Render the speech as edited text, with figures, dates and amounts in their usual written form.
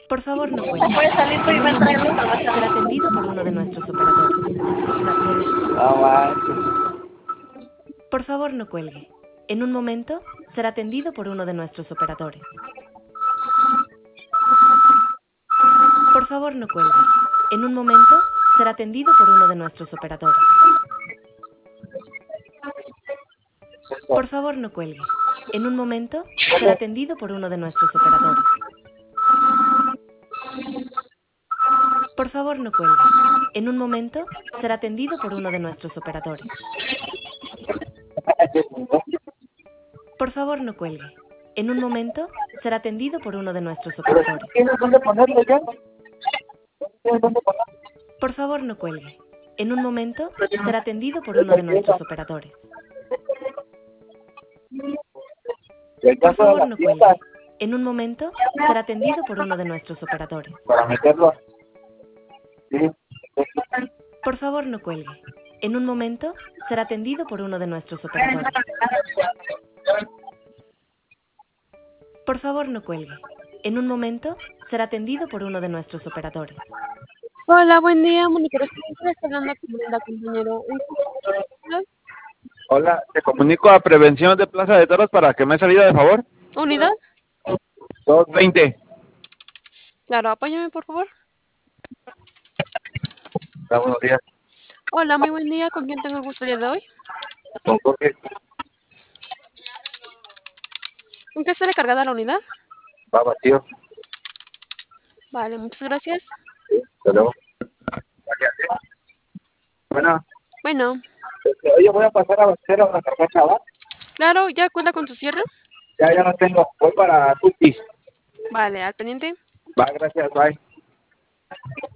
Por favor, no No cuelgue. puede salir tú y En va un a traer momento los será trabajadores. atendido por uno de nuestros operadores. No manches. Por favor, no cuelgue. En un momento será atendido por uno de nuestros operadores. Por favor, no cuelgue. En un momento será atendido por uno de nuestros operadores. Por favor, no cuelgue. En un momento será atendido por uno de nuestros operadores. Por favor, no cuelgue. En un momento será atendido por uno de nuestros operadores. Por favor, no cuelgue. En un momento será atendido por uno de nuestros operadores. ¿Tienes dónde ponerlo ya? ¿Tienes dónde ponerlo? Por favor, no cuelgue. En un momento será atendido por uno de nuestros operadores. El Por caso de favor, las no piezas cuelgue. En un momento será atendido por uno de nuestros operadores. para meterlo. Sí. Por favor, no cuelgue. En un momento será atendido por uno de nuestros operadores. Por favor, no cuelgue. En un momento será atendido por uno de nuestros operadores. Hola, buen día, Mónica Restaurante, está hablando con la compañera. Hola, te comunico a Prevención de Plaza de Toros para que me salida de favor. ¿Unidad? 220. Claro, apóyame, por favor. Buenos días. Hola, muy buen día, ¿con quién tengo el gusto el día de hoy? Con Jorge. ¿Con qué sale cargada la unidad? Va vacío. Vale, muchas gracias. Hasta luego. Bueno, Bueno, oye, voy a pasar a hacer la carpeta, ¿va? claro, ¿ya cuenta con su cierre? Ya no tengo. Voy para Tutis. Vale, al pendiente. Va, gracias, bye.